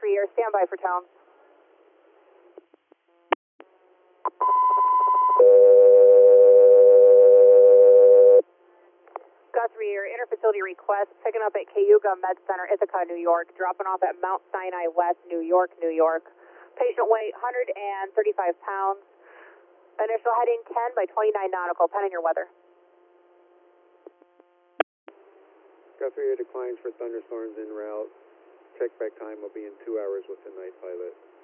Guthrie Air, stand by for tone. Guthrie Air, interfacility request, picking up at Cayuga Med Center, Ithaca, New York, dropping off at Mount Sinai West, New York, New York. Patient weight 135 pounds. Initial heading 10 by 29 nautical, pending your weather. Guthrie Air declines for thunderstorms en route. Check back time will be in 2 hours with the night pilot.